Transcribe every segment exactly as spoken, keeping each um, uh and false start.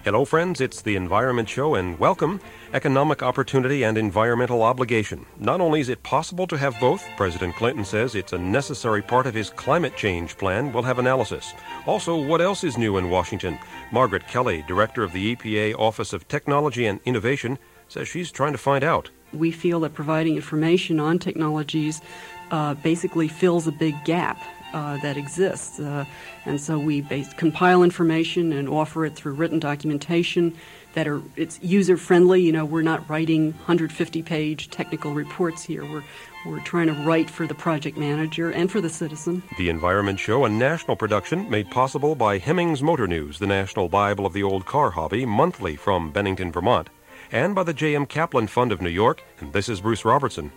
Hello, friends. It's the Environment Show, and welcome. Economic opportunity and environmental obligation. Not only is it possible to have both, President Clinton says it's a necessary part of his climate change plan. We'll have analysis. Also, what else is new in Washington? Margaret Kelly, director of the E P A Office of Technology and Innovation, says she's trying to find out. We feel that providing information on technologies uh, basically fills a big gap Uh, that exists. Uh, and so we base, compile information and offer it through written documentation that are it's user-friendly. You know, we're not writing one hundred fifty page technical reports here. We're, we're trying to write for the project manager and for the citizen. The Environment Show, a national production made possible by Hemmings Motor News, the national Bible of the old car hobby, monthly from Bennington, Vermont, and by the J M Kaplan Fund of New York. And this is Bruce Robertson.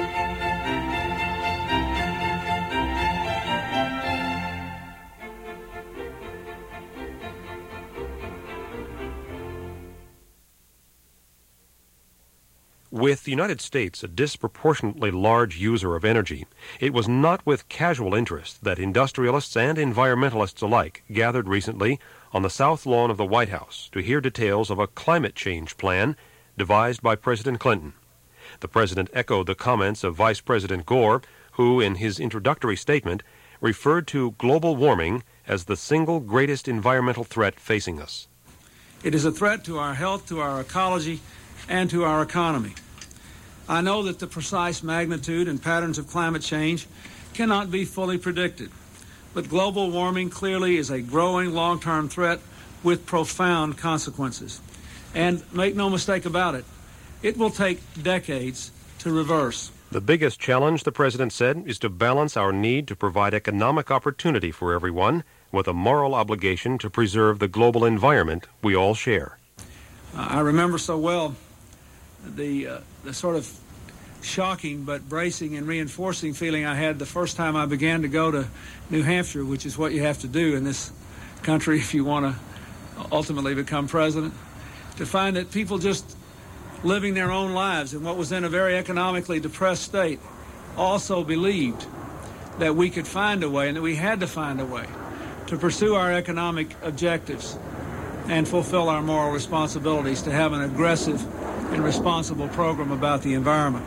With the United States a disproportionately large user of energy, it was not with casual interest that industrialists and environmentalists alike gathered recently on the south lawn of the White House to hear details of a climate change plan devised by President Clinton. The president echoed the comments of Vice President Gore, who, in his introductory statement, referred to global warming as the single greatest environmental threat facing us. It is a threat to our health, to our ecology, and to our economy. I know that the precise magnitude and patterns of climate change cannot be fully predicted, but global warming clearly is a growing long-term threat with profound consequences. And make no mistake about it, it will take decades to reverse. The biggest challenge, the president said, is to balance our need to provide economic opportunity for everyone with a moral obligation to preserve the global environment we all share. Uh, I remember so well the, uh, the sort of shocking but bracing and reinforcing feeling I had the first time I began to go to New Hampshire, which is what you have to do in this country if you want to ultimately become president, to find that people just living their own lives in what was then a very economically depressed state also believed that we could find a way and that we had to find a way to pursue our economic objectives and fulfill our moral responsibilities to have an aggressive and responsible program about the environment.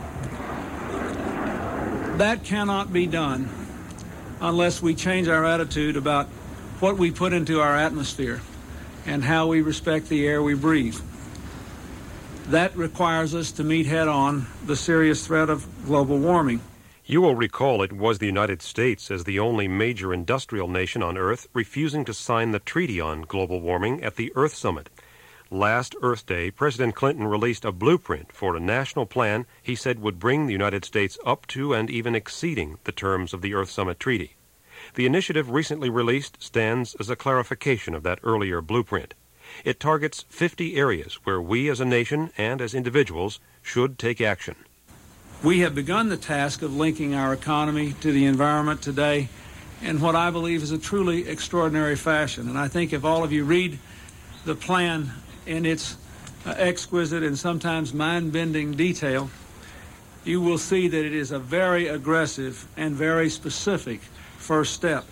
That cannot be done unless we change our attitude about what we put into our atmosphere and how we respect the air we breathe. That requires us to meet head-on the serious threat of global warming. You will recall it was the United States, as the only major industrial nation on Earth, refusing to sign the Treaty on Global Warming at the Earth Summit. Last Earth Day, President Clinton released a blueprint for a national plan he said would bring the United States up to and even exceeding the terms of the Earth Summit Treaty. The initiative recently released stands as a clarification of that earlier blueprint. It targets fifty areas where we as a nation and as individuals should take action. We have begun the task of linking our economy to the environment today in what I believe is a truly extraordinary fashion. And I think if all of you read the plan in its uh, exquisite and sometimes mind-bending detail, you will see that it is a very aggressive and very specific first step.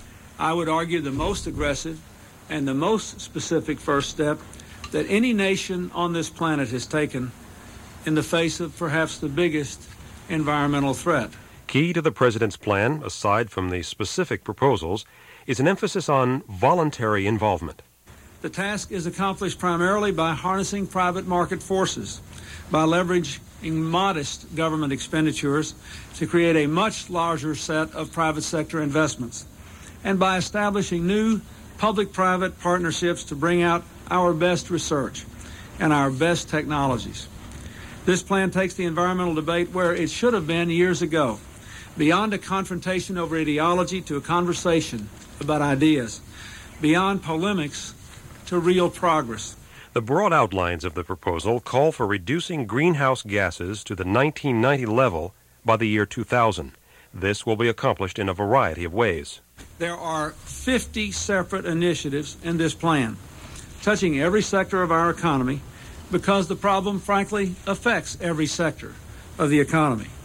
I would argue the most aggressive and the most specific first step that any nation on this planet has taken in the face of perhaps the biggest environmental threat. Key to the president's plan, aside from the specific proposals, is an emphasis on voluntary involvement. The task is accomplished primarily by harnessing private market forces, by leveraging modest government expenditures to create a much larger set of private sector investments, and by establishing new public-private partnerships to bring out our best research and our best technologies. This plan takes the environmental debate where it should have been years ago, beyond a confrontation over ideology to a conversation about ideas, beyond polemics to real progress. The broad outlines of the proposal call for reducing greenhouse gases to the nineteen ninety level by the year two thousand. This will be accomplished in a variety of ways. There are fifty separate initiatives in this plan, touching every sector of our economy, because the problem, frankly, affects every sector of the economy.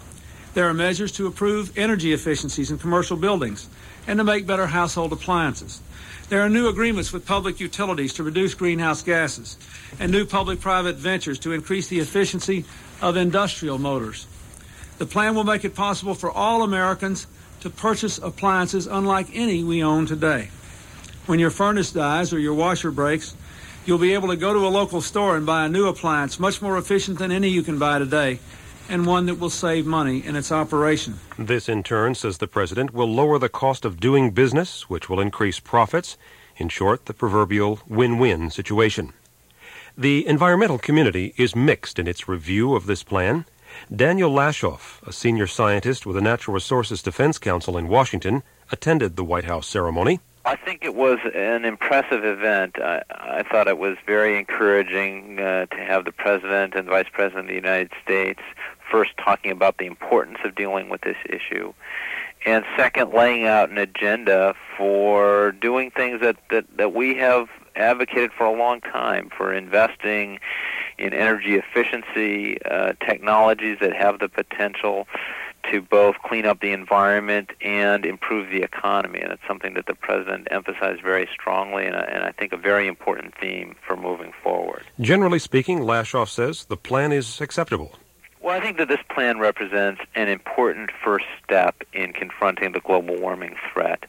There are measures to improve energy efficiencies in commercial buildings and to make better household appliances. There are new agreements with public utilities to reduce greenhouse gases and new public-private ventures to increase the efficiency of industrial motors. The plan will make it possible for all Americans to purchase appliances unlike any we own today. When your furnace dies or your washer breaks, you'll be able to go to a local store and buy a new appliance much more efficient than any you can buy today, and one that will save money in its operation. This, in turn, says the president, will lower the cost of doing business, which will increase profits. In short, the proverbial win-win situation. The environmental community is mixed in its review of this plan. Daniel Lashoff, a senior scientist with the Natural Resources Defense Council in Washington, attended the White House ceremony. I think it was an impressive event. I, I thought it was very encouraging uh, to have the President and Vice President of the United States first talking about the importance of dealing with this issue, and second, laying out an agenda for doing things that, that, that we have advocated for a long time, for investing in energy efficiency uh, technologies that have the potential to both clean up the environment and improve the economy. And it's something that the President emphasized very strongly, and, and I think a very important theme for moving forward. Generally speaking, Lashoff says the plan is acceptable. Well, I think that this plan represents an important first step in confronting the global warming threat.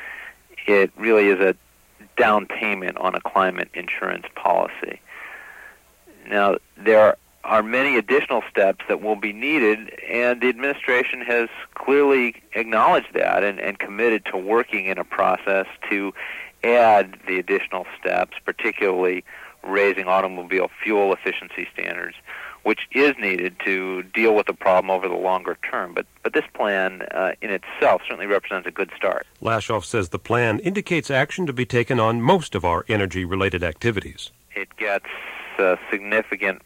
It really is a down payment on a climate insurance policy. Now, there are many additional steps that will be needed, and the administration has clearly acknowledged that and, and committed to working in a process to add the additional steps, particularly raising automobile fuel efficiency standards, which is needed to deal with the problem over the longer term. But but this plan uh, in itself certainly represents a good start. Lashoff says the plan indicates action to be taken on most of our energy-related activities. It gets uh, significant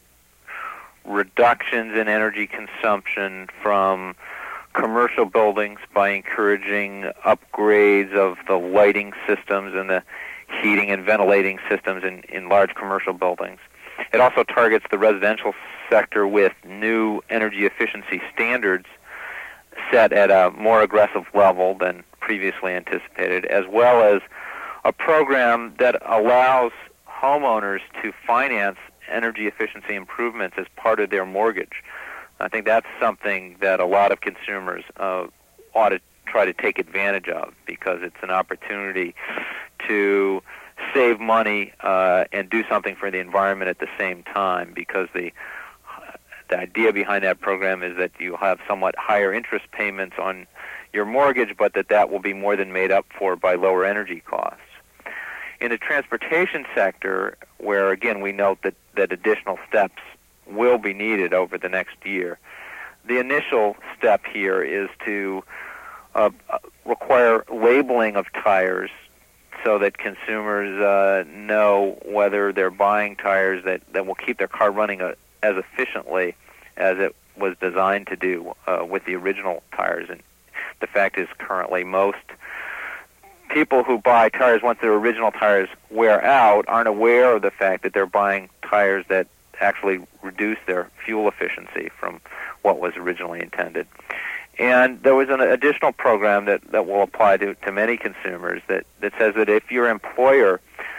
reductions in energy consumption from commercial buildings by encouraging upgrades of the lighting systems and the heating and ventilating systems in, in large commercial buildings. It also targets the residential sector with new energy efficiency standards set at a more aggressive level than previously anticipated, as well as a program that allows homeowners to finance energy efficiency improvements as part of their mortgage. I think that's something that a lot of consumers uh, ought to try to take advantage of, because it's an opportunity to save money uh, and do something for the environment at the same time, because the the idea behind that program is that you have somewhat higher interest payments on your mortgage, but that that will be more than made up for by lower energy costs. In the transportation sector, where again we note that, that additional steps will be needed over the next year, the initial step here is to uh, require labeling of tires so that consumers uh, know whether they're buying tires that, that will keep their car running uh, as efficiently as it was designed to do uh, with the original tires. And the fact is, currently most people who buy tires once their original tires wear out aren't aware of the fact that they're buying tires that actually reduce their fuel efficiency from what was originally intended. And there was an additional program that, that will apply to, to many consumers that, that says that if your employer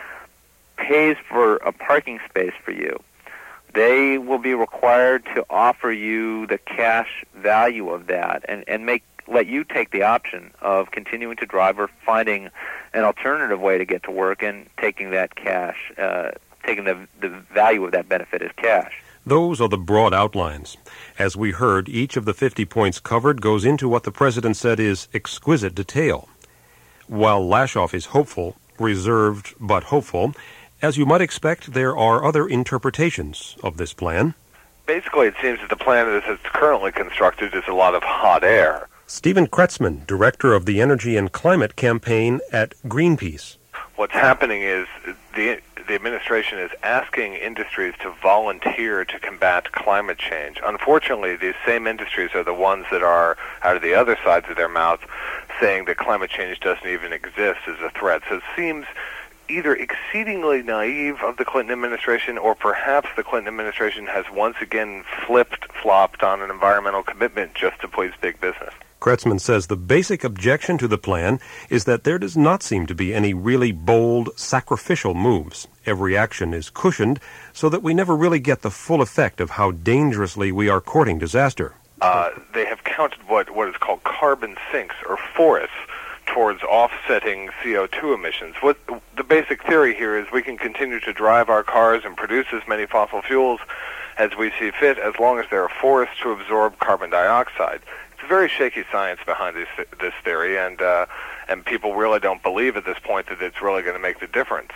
pays for a parking space for you, they will be required to offer you the cash value of that and, and make let you take the option of continuing to drive or finding an alternative way to get to work and taking that cash, uh, taking the, the value of that benefit as cash. Those are the broad outlines. As we heard, each of the fifty points covered goes into what the President said is exquisite detail. While Lashoff is hopeful, reserved but hopeful, as you might expect, there are other interpretations of this plan. Basically, it seems that the plan as it's currently constructed is a lot of hot air. Stephen Kretzmann, director of the Energy and Climate Campaign at Greenpeace. What's happening is the the administration is asking industries to volunteer to combat climate change. Unfortunately, these same industries are the ones that are, out of the other sides of their mouth, saying that climate change doesn't even exist as a threat. So it seems either exceedingly naive of the Clinton administration, or perhaps the Clinton administration has once again flipped, flopped on an environmental commitment just to please big business. Kretzmann says the basic objection to the plan is that there does not seem to be any really bold, sacrificial moves. Every action is cushioned so that we never really get the full effect of how dangerously we are courting disaster. Uh, they have counted what, what is called carbon sinks, or forests, towards offsetting C O two emissions. What the basic theory here is we can continue to drive our cars and produce as many fossil fuels as we see fit as long as there are forests to absorb carbon dioxide. It's very shaky science behind this, this theory, and uh, and people really don't believe at this point that it's really going to make the difference.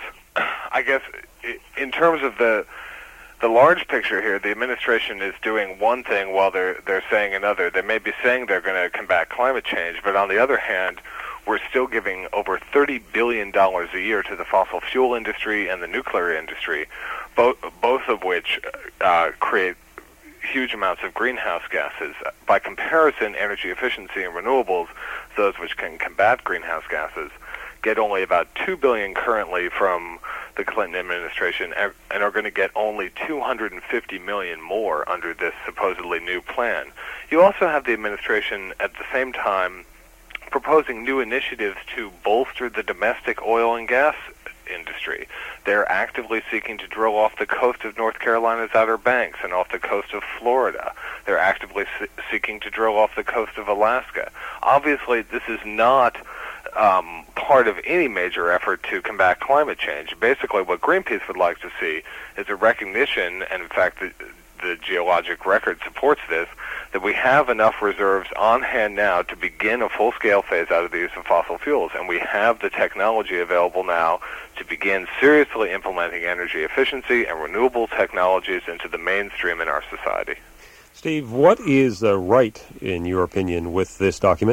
I guess in terms of the the large picture here, the administration is doing one thing while they're they're saying another. They may be saying they're going to combat climate change, but on the other hand, we're still giving over thirty billion dollars a year to the fossil fuel industry and the nuclear industry, both both of which uh, create huge amounts of greenhouse gases. By comparison, energy efficiency and renewables, those which can combat greenhouse gases, get only about two billion dollars currently from the Clinton administration, and are going to get only two hundred fifty million dollars more under this supposedly new plan. You also have the administration at the same time proposing new initiatives to bolster the domestic oil and gas industry. They're actively seeking to drill off the coast of North Carolina's Outer Banks and off the coast of Florida. They're actively se- seeking to drill off the coast of Alaska. Obviously, this is not um, part of any major effort to combat climate change. Basically, what Greenpeace would like to see is a recognition, and in fact, the, the geologic record supports this, that we have enough reserves on hand now to begin a full-scale phase-out of the use of fossil fuels, and we have the technology available now to begin seriously implementing energy efficiency and renewable technologies into the mainstream in our society. Steve, what is uh, right, in your opinion, with this document?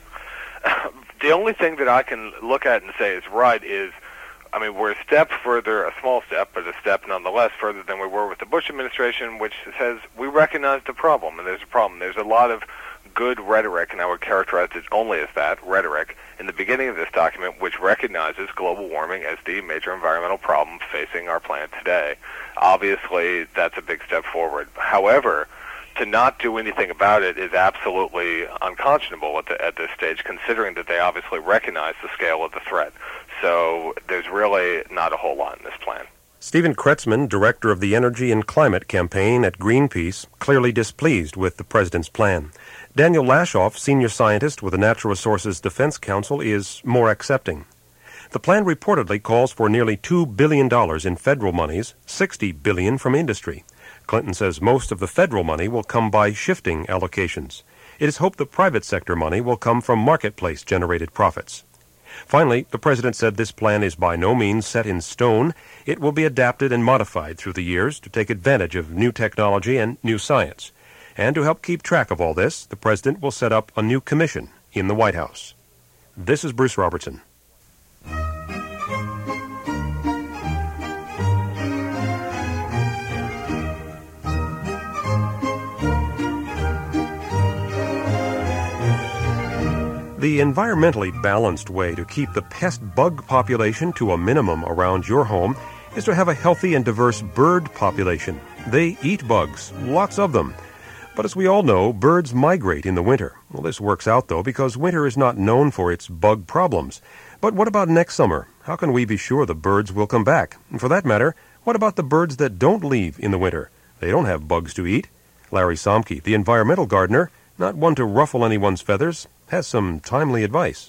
The only thing that I can look at and say is right is, I mean, we're a step further, a small step, but a step nonetheless further than we were with the Bush administration, which says we recognize the problem, and there's a problem. There's a lot of good rhetoric, and I would characterize it only as that, rhetoric, in the beginning of this document, which recognizes global warming as the major environmental problem facing our planet today. Obviously, that's a big step forward. However, to not do anything about it is absolutely unconscionable at, the, at this stage, considering that they obviously recognize the scale of the threat. So there's really not a whole lot in this plan. Stephen Kretzmann, director of the Energy and Climate Campaign at Greenpeace, clearly displeased with the president's plan. Daniel Lashoff, senior scientist with the Natural Resources Defense Council, is more accepting. The plan reportedly calls for nearly two billion dollars in federal monies, sixty billion dollars from industry. Clinton says most of the federal money will come by shifting allocations. It is hoped the private sector money will come from marketplace-generated profits. Finally, the president said this plan is by no means set in stone. It will be adapted and modified through the years to take advantage of new technology and new science. And to help keep track of all this, the president will set up a new commission in the White House. This is Bruce Robertson. The environmentally balanced way to keep the pest bug population to a minimum around your home is to have a healthy and diverse bird population. They eat bugs, lots of them. But as we all know, birds migrate in the winter. Well, this works out, though, because winter is not known for its bug problems. But what about next summer? How can we be sure the birds will come back? And for that matter, what about the birds that don't leave in the winter? They don't have bugs to eat. Larry Somke, the environmental gardener, not one to ruffle anyone's feathers, has some timely advice.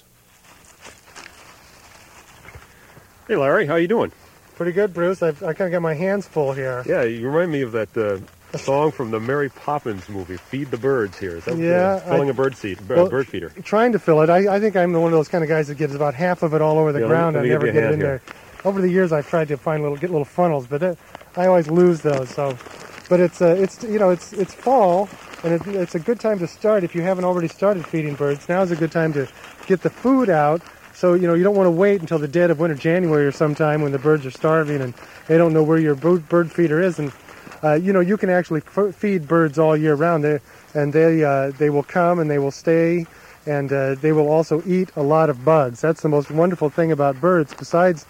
Hey, Larry, how you doing? Pretty good, Bruce. I've, I kind of got my hands full here. Yeah, you remind me of that uh, song from the Mary Poppins movie, Feed the Birds here. Is that yeah, uh, filling I, a bird seed, uh, well, bird feeder? Trying to fill it. I, I think I'm the one of those kind of guys that gets about half of it all over the yeah, ground. let me, I let me never get it in here. there. Over the years, I've tried to find little, get little funnels, but that, I always lose those. So, but it's uh, it's you know it's it's fall, and it, it's a good time to start if you haven't already started feeding birds. Now is a good time to get the food out. So, you know, you don't want to wait until the dead of winter, January or sometime when the birds are starving and they don't know where your bird feeder is. And, uh, you know, you can actually f- feed birds all year round. They, and they uh, they will come and they will stay, and uh, they will also eat a lot of bugs. That's the most wonderful thing about birds. Besides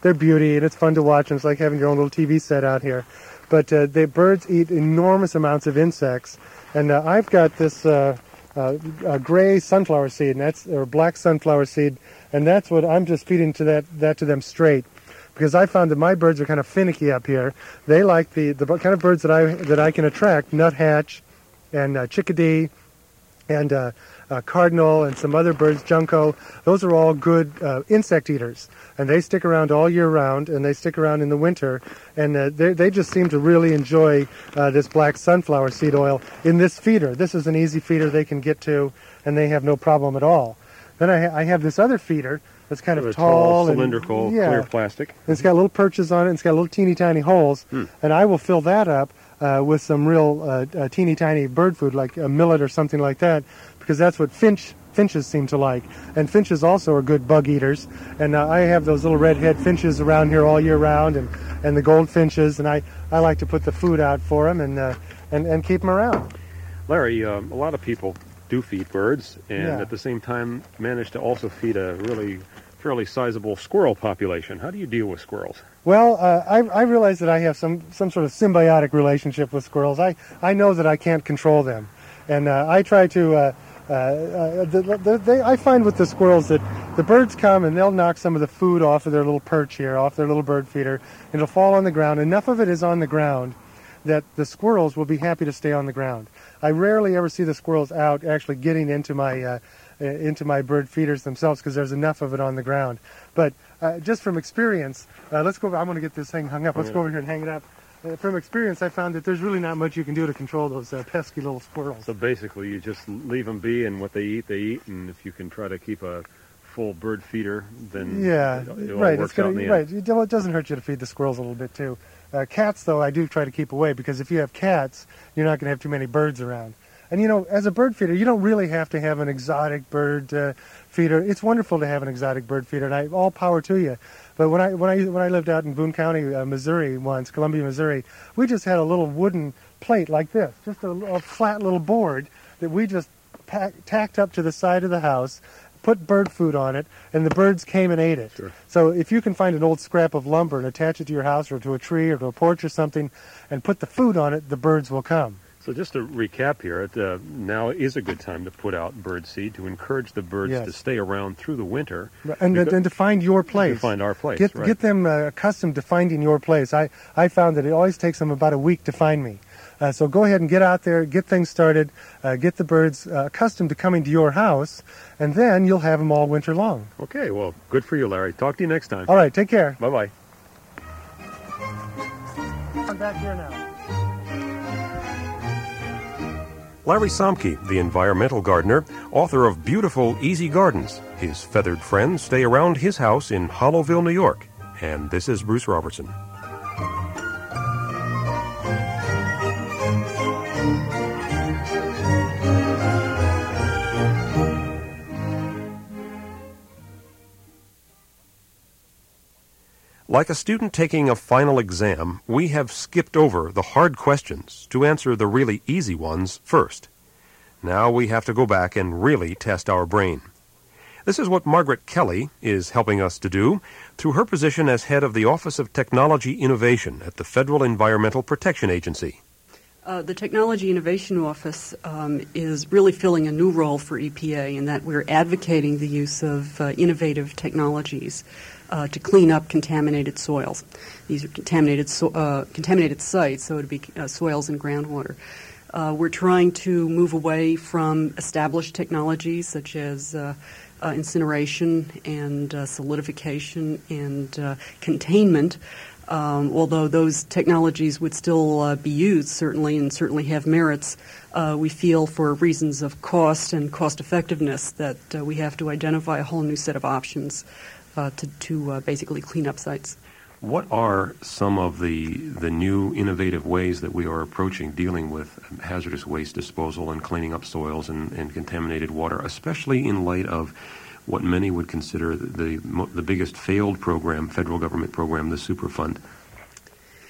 they're beauty, and it's fun to watch, and it's like having your own little T V set out here. But uh, the birds eat enormous amounts of insects, and uh, I've got this uh, uh, uh, gray sunflower seed, and that's or black sunflower seed, and that's what I'm just feeding to that that to them straight, because I found that my birds are kind of finicky up here. They like the the kind of birds that I that I can attract: nuthatch, and uh, chickadee, and uh, uh, cardinal, and some other birds, junco. Those are all good uh, insect eaters, and they stick around all year round, and they stick around in the winter, and uh, they, they just seem to really enjoy uh, this black sunflower seed oil in this feeder. This is an easy feeder they can get to, and they have no problem at all. Then I, ha- I have this other feeder that's kind of tall, tall, and, cylindrical, yeah, clear plastic. and it's got little perches on it, and it's got little teeny tiny holes, Hmm. and I will fill that up uh, with some real uh, uh, teeny tiny bird food, like a millet or something like that, because that's what finch finches seem to like. And finches also are good bug eaters, and uh, I have those little red-head finches around here all year round, and, and the goldfinches, and I, I like to put the food out for them and uh, and, and keep them around. Larry, um, a lot of people do feed birds, and Yeah. at the same time manage to also feed a really fairly sizable squirrel population. How do you deal with squirrels? Well, uh, I, I realize that I have some, some sort of symbiotic relationship with squirrels. I, I know that I can't control them, and uh, I try to... Uh, uh, uh, the, the, they, I find with the squirrels that the birds come and they'll knock some of the food off of their little perch here, off their little bird feeder, and it'll fall on the ground. Enough of it is on the ground that the squirrels will be happy to stay on the ground. I rarely ever see the squirrels out actually getting into my uh, into my bird feeders themselves, because there's enough of it on the ground. But uh, just from experience, uh, let's go over, I'm going to get this thing hung up. Let's go over here and hang it up. Uh, from experience, I found that there's really not much you can do to control those uh, pesky little squirrels. So basically you just leave them be, and what they eat, they eat, and if you can try to keep a full bird feeder, then Yeah, it, it all right. works It's gonna, out in the right. end. It don't- it doesn't hurt you to feed the squirrels a little bit too. Uh, cats, though, I do try to keep away, because if you have cats, you're not going to have too many birds around. And you know, as a bird feeder, you don't really have to have an exotic bird uh, feeder. It's wonderful to have an exotic bird feeder, and I, all power to you. But when I when I when I lived out in Boone County, uh, Missouri once, Columbia, Missouri, we just had a little wooden plate like this, just a, a flat little board that we just pack, tacked up to the side of the house, put bird food on it, and the birds came and ate it. Sure. So if you can find an old scrap of lumber and attach it to your house or to a tree or to a porch or something, and put the food on it, the birds will come. So just to recap here, it, uh, now is a good time to put out bird seed to encourage the birds Yes. to stay around through the winter. And, Because- and to find your place. To find our place, Get, right. get them uh, accustomed to finding your place. I, I found that it always takes them about a week to find me. Uh, so go ahead and get out there, get things started, uh, get the birds uh, accustomed to coming to your house, and then you'll have them all winter long. Okay, well, good for you, Larry. Talk to you next time. All right, take care. Bye-bye. I'm back here now. Larry Somke, the environmental gardener, author of Beautiful Easy Gardens. His feathered friends stay around his house in Hollowville, New York. And this is Bruce Robertson. Like a student taking a final exam, we have skipped over the hard questions to answer the really easy ones first. Now we have to go back and really test our brain. This is what Margaret Kelly is helping us to do through her position as head of the Office of Technology Innovation at the Federal Environmental Protection Agency. Uh, the Technology Innovation Office um, is really filling a new role for E P A in that we're advocating the use of uh, innovative technologies uh, to clean up contaminated soils. These are contaminated so, uh, contaminated sites, so it would be uh, soils and groundwater. Uh, we're trying to move away from established technologies such as uh, uh, incineration and uh, solidification and uh, containment. Um, although those technologies would still uh, be used, certainly, and certainly have merits, uh, we feel for reasons of cost and cost effectiveness that uh, we have to identify a whole new set of options uh, to, to uh, basically clean up sites. What are some of the the new innovative ways that we are approaching dealing with hazardous waste disposal and cleaning up soils and, and contaminated water, especially in light of what many would consider the the, the biggest failed program, federal government program, the Superfund?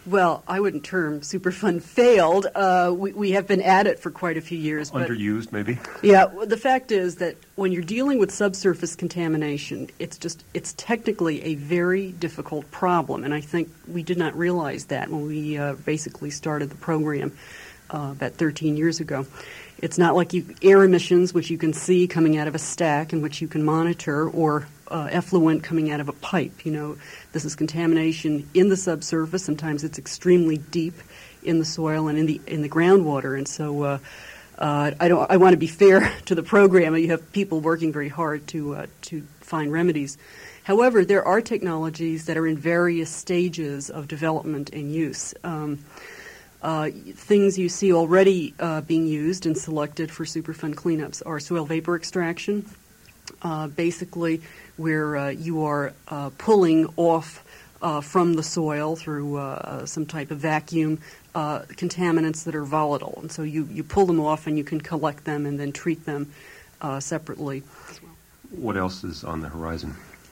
Well, I wouldn't term Superfund failed. Uh, we, we have been at it for quite a few years. But Underused, maybe? Yeah, well, the fact is that when you're dealing with subsurface contamination, it's just, it's technically a very difficult problem. And I think we did not realize that when we uh, basically started the program uh, about thirteen years ago. It's not like you, air emissions, which you can see coming out of a stack and which you can monitor, or uh, effluent coming out of a pipe. You know, this is contamination in the subsurface. Sometimes it's extremely deep in the soil and in the in the groundwater. And so, uh, uh, I don't. I want to be fair to the program. You have people working very hard to uh, to find remedies. However, there are technologies that are in various stages of development and use. Um, Uh, things you see already uh, being used and selected for Superfund cleanups are soil vapor extraction, uh, basically where uh, you are uh, pulling off uh, from the soil through uh, some type of vacuum uh, contaminants that are volatile. And so you, you pull them off and you can collect them and then treat them uh, separately. What else is on the horizon?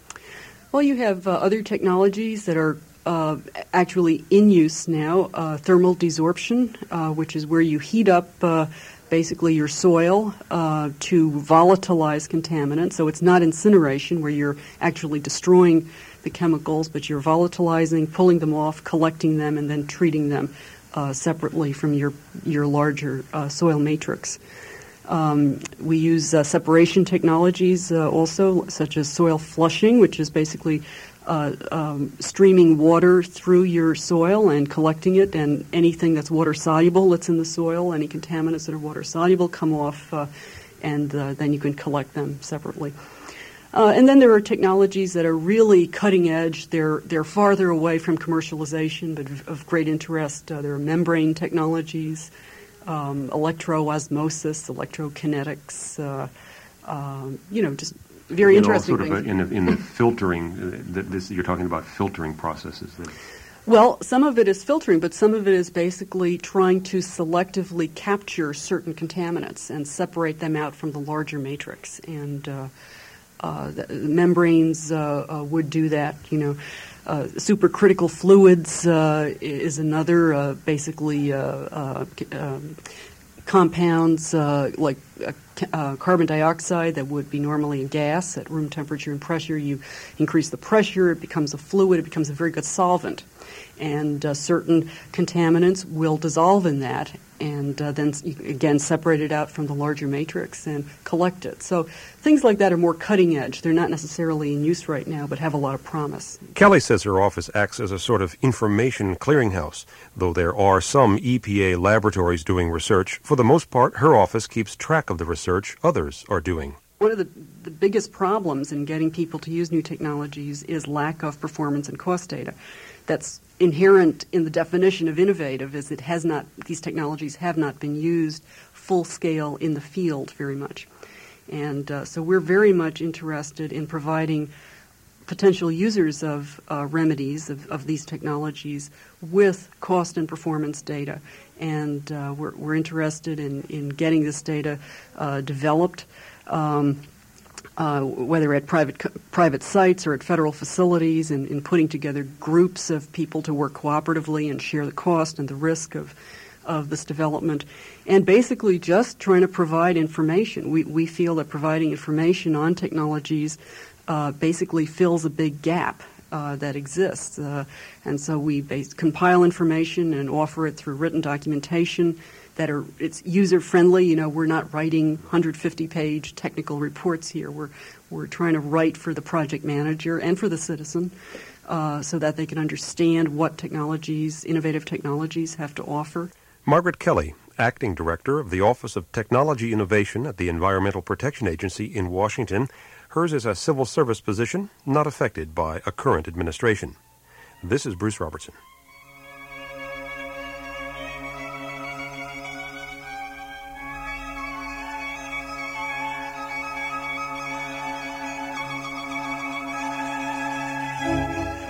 Well, you have uh, other technologies that are Uh, actually in use now, uh, thermal desorption, uh, which is where you heat up uh, basically your soil uh, to volatilize contaminants. So it's not incineration where you're actually destroying the chemicals, but you're volatilizing, pulling them off, collecting them, and then treating them uh, separately from your, your larger uh, soil matrix. Um, we use uh, separation technologies uh, also, such as soil flushing, which is basically Uh, um, streaming water through your soil and collecting it, and anything that's water soluble that's in the soil, any contaminants that are water soluble come off, uh, and uh, then you can collect them separately. Uh, and then there are technologies that are really cutting edge. They're they're farther away from commercialization, but of, of great interest. Uh, there are membrane technologies, um, electroosmosis, electrokinetics. Uh, um, you know, just very and interesting all sort things. of a, in, the, in the filtering, uh, that this, you're talking about filtering processes. That Well, some of it is filtering, but some of it is basically trying to selectively capture certain contaminants and separate them out from the larger matrix. And uh, uh, the membranes uh, uh, would do that. You know, uh, supercritical fluids uh, is another uh, basically uh, uh, um, compounds uh, like uh, uh, carbon dioxide that would be normally a gas at room temperature and pressure. You increase the pressure, it becomes a fluid, it becomes a very good solvent. And uh, certain contaminants will dissolve in that, and uh, then you, again separate it out from the larger matrix and collect it. So things like that are more cutting edge. They're not necessarily in use right now, but have a lot of promise. Kelly says her office acts as a sort of information clearinghouse. Though there are some E P A laboratories doing research, for the most part her office keeps track of the research others are doing. One of the, the biggest problems in getting people to use new technologies is lack of performance and cost data. That's inherent in the definition of innovative, is it has not, these technologies have not been used full scale in the field very much. And uh, so we're very much interested in providing potential users of uh, remedies, of, of these technologies, with cost and performance data. And uh, we're, we're interested in, in getting this data uh, developed, um, Uh, whether at private private sites or at federal facilities, and in putting together groups of people to work cooperatively and share the cost and the risk of of this development, and basically just trying to provide information. We we feel that providing information on technologies uh, basically fills a big gap uh, that exists, uh, and so we base, compile information and offer it through written documentation that are, it's user-friendly. You know, we're not writing one hundred fifty page technical reports here. We're we're trying to write for the project manager and for the citizen uh, so that they can understand what technologies, innovative technologies, have to offer. Margaret Kelly, Acting Director of the Office of Technology Innovation at the Environmental Protection Agency in Washington. Hers is a civil service position not affected by a current administration. This is Bruce Robertson.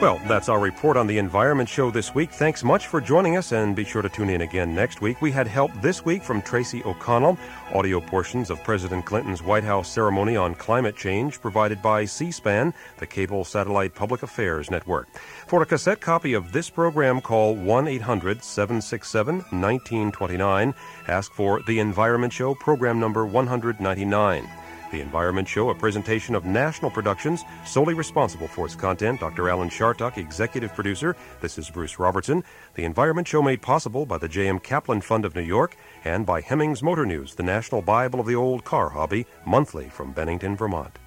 Well, that's our report on the Environment Show this week. Thanks much for joining us, and be sure to tune in again next week. We had help this week from Tracy O'Connell. Audio portions of President Clinton's White House ceremony on climate change provided by C-SPAN, the cable satellite public affairs network. For a cassette copy of this program, call one eight hundred seven six seven one nine two nine. Ask for The Environment Show, program number one ninety-nine. The Environment Show, a presentation of National Productions, solely responsible for its content. Doctor Alan Shartuck, executive producer. This is Bruce Robertson. The Environment Show made possible by the J M Kaplan Fund of New York and by Hemmings Motor News, the national Bible of the old car hobby, monthly from Bennington, Vermont.